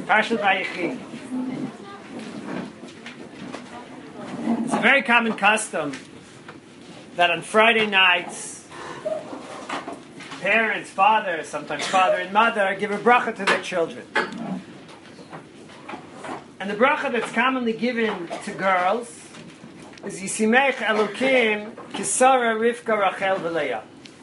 Parshat Vayechi. It's a very common custom that on Friday nights, parents, fathers, sometimes father and mother, give a bracha to their children. And the bracha that's commonly given to girls is Yisimech Elokim Kisara Rivka Rachel V'Leah.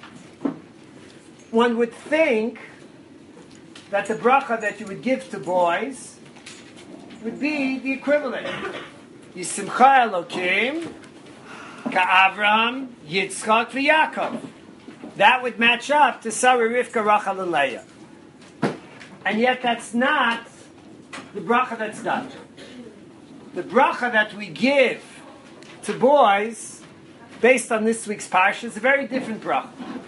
One would think that the bracha that you would give to boys would be the equivalent. Yisimcha Elokim Ka'Avram Yitzchak V'Yakov. That would match up to Sarah, Rivka, Rachel, and Leah. And yet that's not the bracha that's done. The bracha that we give to boys, based on this week's parsha, is a very different bracha.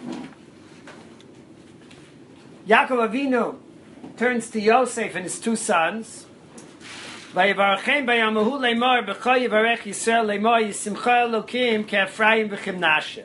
Yaakov Avinu turns to Yosef and his two sons. Vayivarachem bayamahu leimar b'cha yivarech Yisrael leimar yisimcha Elokim ke'Ephraim v'chimnashe.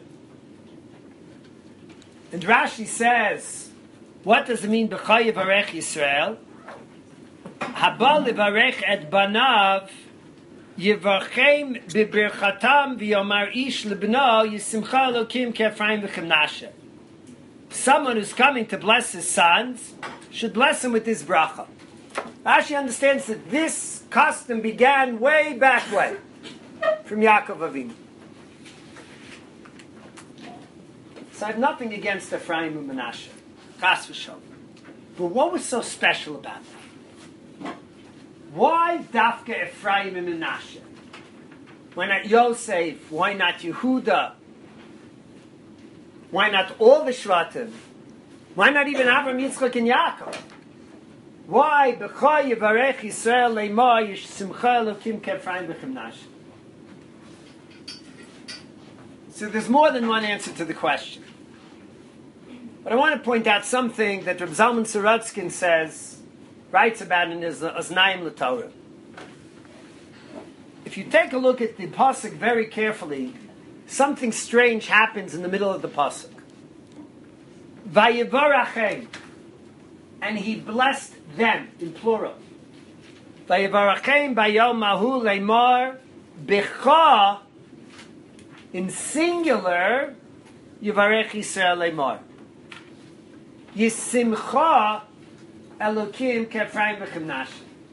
And Rashi says, what does it mean b'cha yivarech Yisrael? Haba livarech et banav yivarchem b'birchatam v'yomar ish lebno yisimcha Elokim ke'Ephraim v'chimnashe. Someone who's coming to bless his sons should bless him with this bracha. Rashi understands that this custom began way back when, from Yaakov Avinu. So I have nothing against Ephraim and Menashe, Chas v'sholom. But what was so special about that? Why Dafka Ephraim and Menashe? Why not Yosef? Why not Yehuda? Why not all the Shvatim? Why not even Avram, Yitzchak, and Yaakov? Why? B'cha yivarech Yisrael le'ma yish simcha Elokim ke'Ephraim v'chimnashe. So there's more than one answer to the question. But I want to point out something that Reb Zalman Sorotzkin writes about in his Oznaim L'Torah. If you take a look at the pasuk very carefully, something strange happens in the middle of the pasuk. Vayivarachem, and he blessed them in plural. Vayivarachem bayom mahu leimar b'cha, in singular, yivarech Yisrael leimar. Yisimcha Elokim ke'Ephraim v'chimnashe.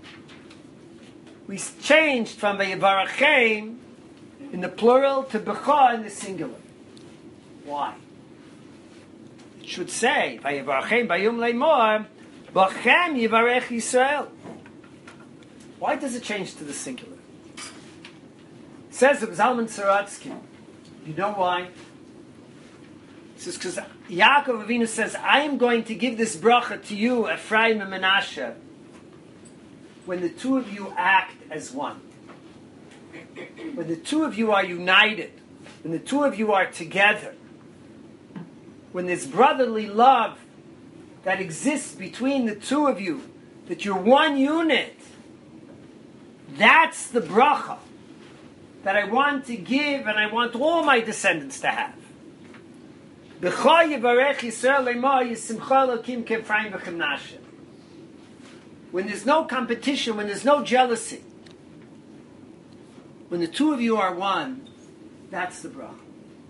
We changed from Vayivarachem in the plural to b'cha in the singular. Why? It should say Vayivarachem bayom leimar b'chem yivarech Yisrael. Why does it change to the singular? It says of Zalman Sorotzkin. You know why? It says because Yaakov Avinu says, I am going to give this bracha to you, Ephraim and Menashe, when the two of you act as one. When the two of you are united, when the two of you are together, when there's brotherly love that exists between the two of you, that you're one unit, that's the bracha that I want to give and I want all my descendants to have. B'cha yivarech Yisrael le'ma yisimcha Elokim ke'Ephraim v'chimnashe. When there's no competition, when there's no jealousy, when the two of you are one, that's the bracha.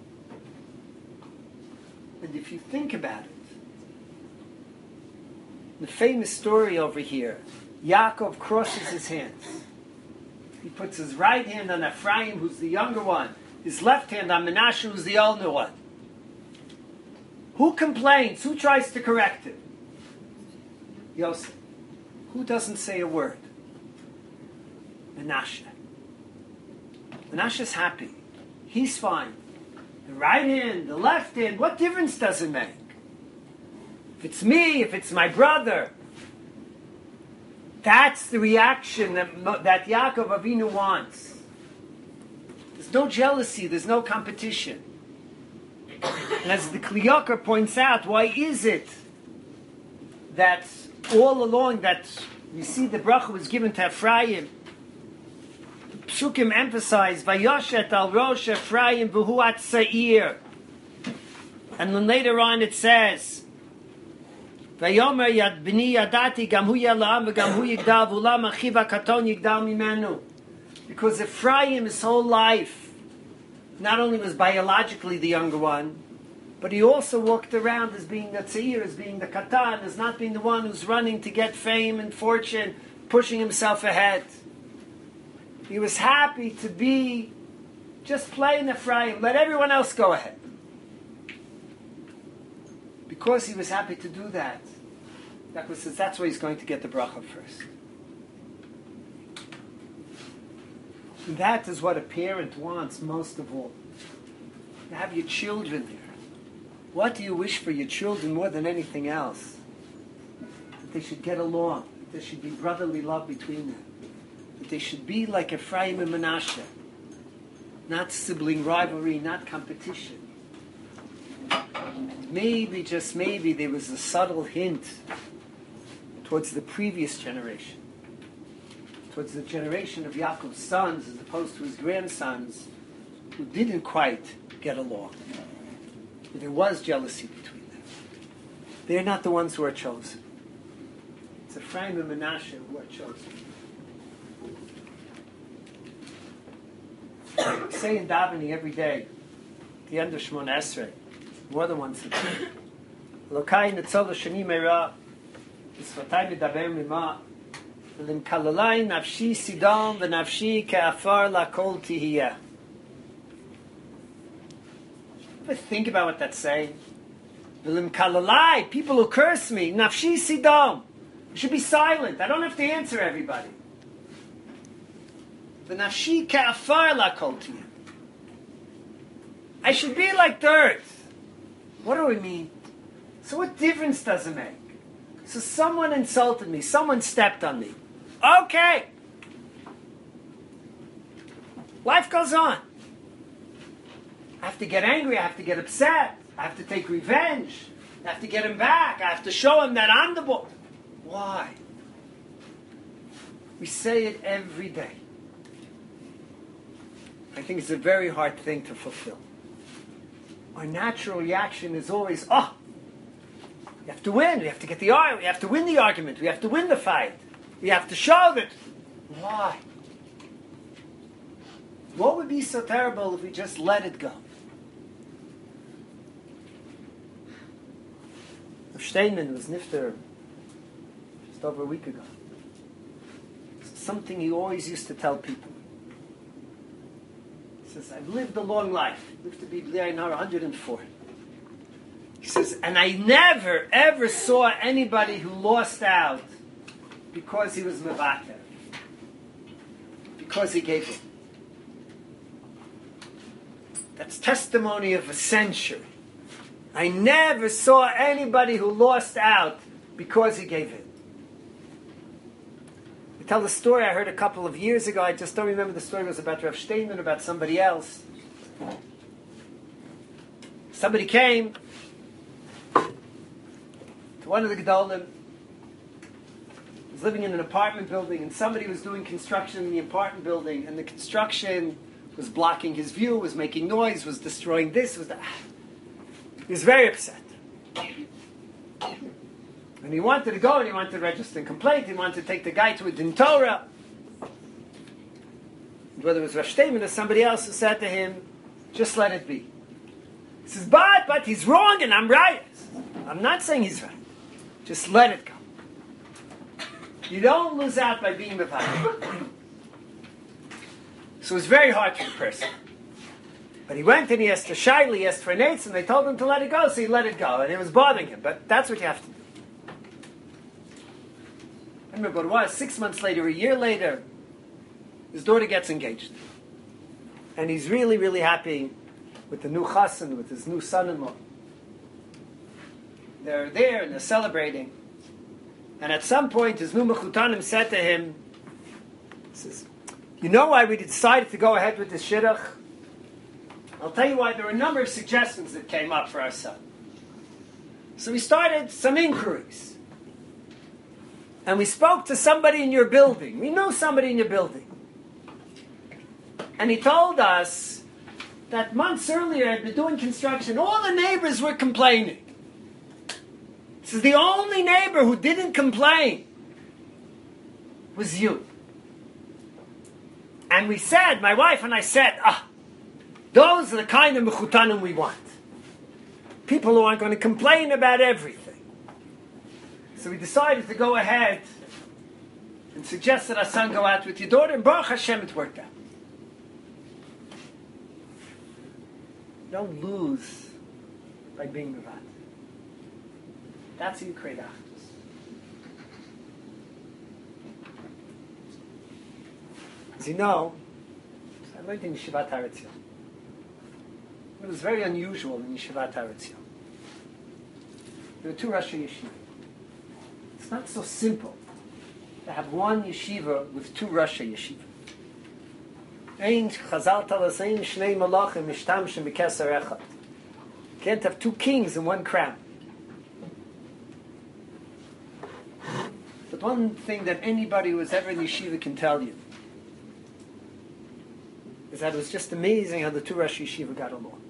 And if you think about it, the famous story over here, Yaakov crosses his hands. He puts his right hand on Ephraim, who's the younger one, his left hand on Menashe, who's the older one. Who complains? Who tries to correct him? Yosef. Who doesn't say a word? Menashe. Menashe's happy. He's fine. The right hand, the left hand, what difference does it make? If it's me, if it's my brother. That's the reaction that Yaakov Avinu wants. There's no jealousy, there's no competition. And as the Kli Yakar points out, why is it that all along that we see the bracha was given to Ephraim? Psukim emphasize, Vayoshet al Rosh Ephraim v'hu Atzair. And then later on it says, Vayomer yad b'ni yadati gam hu yalam v'gam hu yigdal v'ulam achiv hakaton yigdal mimenu. Because Ephraim, his whole life, not only was biologically the younger one, but he also walked around as being the tzir, as being the katan, as not being the one who's running to get fame and fortune, pushing himself ahead. He was happy to be just playing Ephraim, let everyone else go ahead. Because he was happy to do that, Yaakov says that's why he's going to get the bracha first. And that is what a parent wants most of all. To have your children there. What do you wish for your children more than anything else? That they should get along. That there should be brotherly love between them. That they should be like Ephraim and Menashe. Not sibling rivalry, not competition. Maybe, just maybe, there was a subtle hint towards the previous generation. Towards the generation of Yaakov's sons as opposed to his grandsons who didn't quite get along. There was jealousy between them. They're not the ones who are chosen. It's Ephraim and Menashe who are chosen. We say in davening every day, at the end of Shemona Esrei, more than once a day, Elokai netzol l'shani meira, v'sfatai medaber mima, v'lim kalalai nafshi sidon v'nafshi ke'afar lakol tihiyeh. Ever think about what that's saying? V'lim kalalai, people who curse me, nafshi sidon. You should be silent. I don't have to answer everybody. V'nafshi ke'afar lakol tihiyeh. I should be like dirt. What do we mean? So what difference does it make? So someone insulted me. Someone stepped on me. Okay. Life goes on. I have to get angry. I have to get upset. I have to take revenge. I have to get him back. I have to show him that I'm the boy. Why? We say it every day. I think it's a very hard thing to fulfill. Our natural reaction is always, we have to win. We have to get the argument. We have to win the argument. We have to win the fight. We have to show that. Why? What would be so terrible if we just let it go? Steinman was nifter just over a week ago. It's something he always used to tell people. He says, I've lived a long life. Lived to be now 104. He says, and I never, ever saw anybody who lost out because he was mevater. Because he gave it. That's testimony of a century. I never saw anybody who lost out because he gave it. I tell the story I heard a couple of years ago. I just don't remember the story. It was about Rav Steinman, about somebody else. Somebody came to one of the Gedolim. He was living in an apartment building, and somebody was doing construction in the apartment building, and the construction was blocking his view, was making noise, was destroying this, was that. He was very upset. And he wanted to go and he wanted to register a complaint. He wanted to take the guy to a din Torah. Whether it was Rosh Steinman or somebody else who said to him, just let it be. He says, but he's wrong and I'm right. I'm not saying he's right. Just let it go. You don't lose out by being with him. So it's very hard for the person. But he went and he asked for Shaila, he asked for Nates, and they told him to let it go, so he let it go. And it was bothering him. But that's what you have to do. I remember what it was. 6 months later, a year later, his daughter gets engaged. And he's really, really happy with the new chassan, with his new son-in-law. They're there and they're celebrating. And at some point, his new mechutanim said to him, he says, you know why we decided to go ahead with this shidduch? I'll tell you why. There were a number of suggestions that came up for our son. So we started some inquiries. And we spoke to somebody in your building. We know somebody in your building. And he told us that months earlier, had been doing construction, all the neighbors were complaining. This is the only neighbor who didn't complain was you. And we said, my wife and I said, those are the kind of mechutanim we want. People who aren't going to complain about everything. So we decided to go ahead and suggest that our son go out with your daughter, and Baruch Hashem, it worked out. Don't lose by being Mavad. That's how you create Achdus. As you know, I learned in Yeshivat Har Etzion. It was very unusual in Yeshivat Har Etzion. There were two Rosh Yeshiva. It's not so simple to have one yeshiva with two Rosh Yeshiva. Ein Chazal tell us, ein shnei malachim mishtamshim b'keser echad. Can't have two kings in one crown. But one thing that anybody who was ever in yeshiva can tell you is that it was just amazing how the two Rosh Yeshiva got along.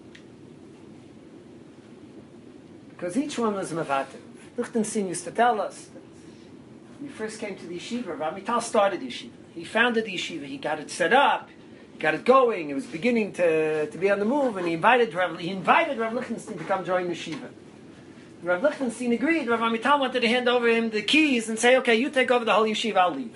Because each one was Mavater. Lichtenstein used to tell us that when he first came to the yeshiva, Rav Mital started the yeshiva. He founded the yeshiva. He got it set up. He got it going. It was beginning to be on the move. And he invited Rav Lichtenstein to come join the yeshiva. Rav Lichtenstein agreed. Rav Mital wanted to hand over him the keys and say, okay, you take over the whole yeshiva, I'll leave.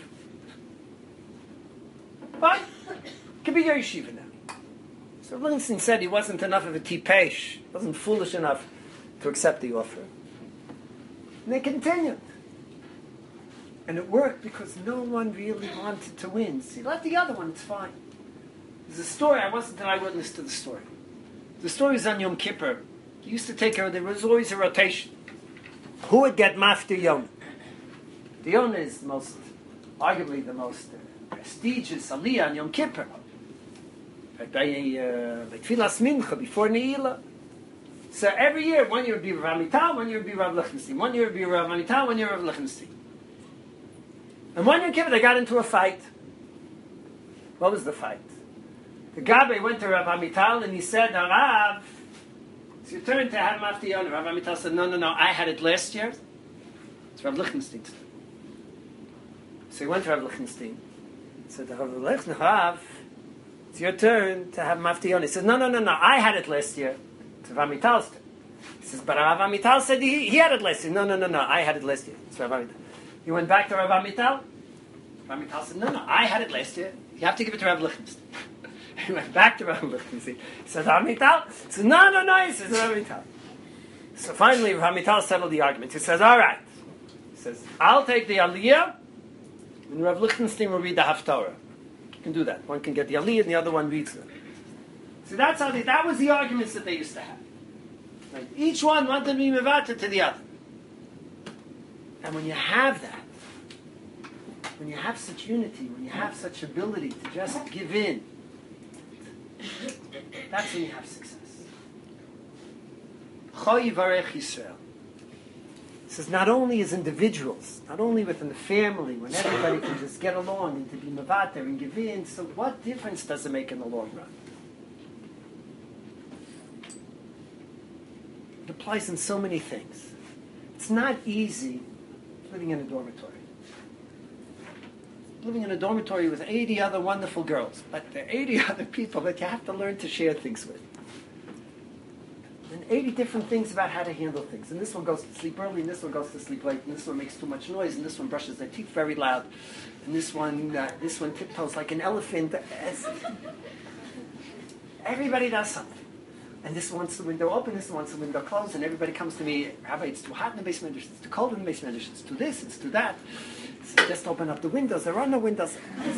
Fine. It could be your yeshiva now. So Rav Lichtenstein said he wasn't enough of a tipesh, wasn't foolish enough to accept the offer. And they continued. And it worked because no one really wanted to win. See, let the other one, it's fine. There's a story, I wasn't an eyewitness to the story. The story is on Yom Kippur. He used to take her, there was always a rotation. Who would get Maftir Yonah? The Yonah is arguably the most prestigious aliyah on Yom Kippur. By Tfilas Mincha, before Ne'ilah. So every year, one year would be Rav Amital, one year would be Rav Lichtenstein. One year would be Rav Amital, one year Rav Lichtenstein. And one year, they got into a fight. What was the fight? The Gabbai went to Rav Amital and he said, Rav, it's your turn to have Maftir Yonah. Rav Amital said, no, I had it last year. It's Rav Lichtenstein. So he went to Rav Lichtenstein. He said, Rav, it's your turn to have Maftir Yonah. He said, no, I had it last year. It's Rav Amital's turn. He says, but Rav Amital said he had it last year. No, I had it last year. It's Rav Amital. He went back to Rav Amital. Rav Amital said, no, I had it last year. You have to give it to Rav Lichtenstein. He went back to Rav Lichtenstein. He said, Rav Amital? He said, no. He says, Rav Amital. So finally, Rav Amital settled the argument. He says, all right. He says, I'll take the Aliyah, and Rav Lichtenstein will read the Haftarah. You can do that. One can get the Aliyah, and the other one reads them. So that's how that was the arguments that they used to have. Like, each one wanted to be mevater to the other. And when you have that, when you have such unity, when you have such ability to just give in, that's when you have success. Choy Varech Yisrael. It says not only as individuals, not only within the family, when everybody can just get along and to be mevater and give in, so what difference does it make in the long run? It applies in so many things. It's not easy living in a dormitory. Living in a dormitory with 80 other wonderful girls, but there are 80 other people that you have to learn to share things with. And 80 different things about how to handle things. And this one goes to sleep early, and this one goes to sleep late, and this one makes too much noise, and this one brushes their teeth very loud, and this one tiptoes like an elephant. Everybody does something. And this wants the window open, this wants the window closed, and everybody comes to me, Rabbi, it's too hot in the basement, it's too cold in the basement, it's too this, it's too that. So just open up the windows, there are no windows.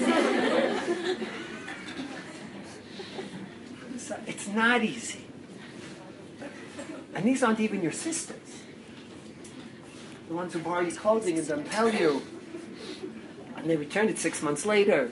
So it's not easy. And these aren't even your sisters. The ones who borrow your clothing and don't tell you. And they return it 6 months later.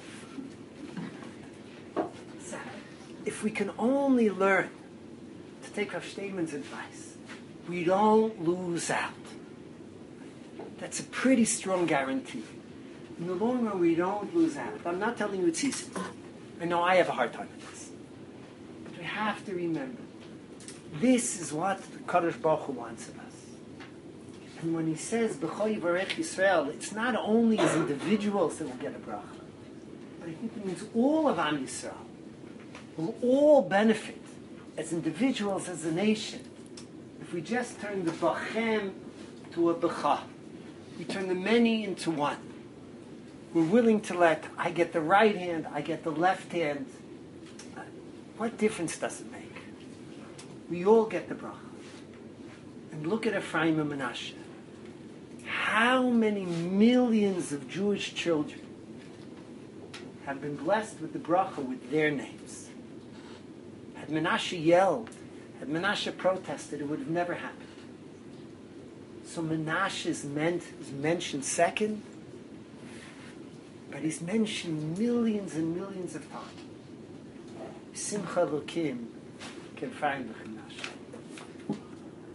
So if we can only learn to take Rav Steinman's advice, we don't lose out. That's a pretty strong guarantee. In the long run, we don't lose out. I'm not telling you it's easy. I know I have a hard time with this. But we have to remember, this is what the Kadosh Baruch Hu wants of us. And when he says, B'cho Yivarech Yisrael, it's not only as individuals that will get a bracha, but I think it means all of Am Yisrael will all benefit as individuals, as a nation. If we just turn the Bachem to a B'cha, we turn the many into one. We're willing to let, I get the right hand, I get the left hand. What difference does it make? We all get the bracha. And look at Ephraim and Menashe. How many millions of Jewish children have been blessed with the bracha with their names? Had Menashe yelled, had Menashe protested, it would have never happened. So Menashe is mentioned second, but he's mentioned millions and millions of times. Simcha Elokim can find the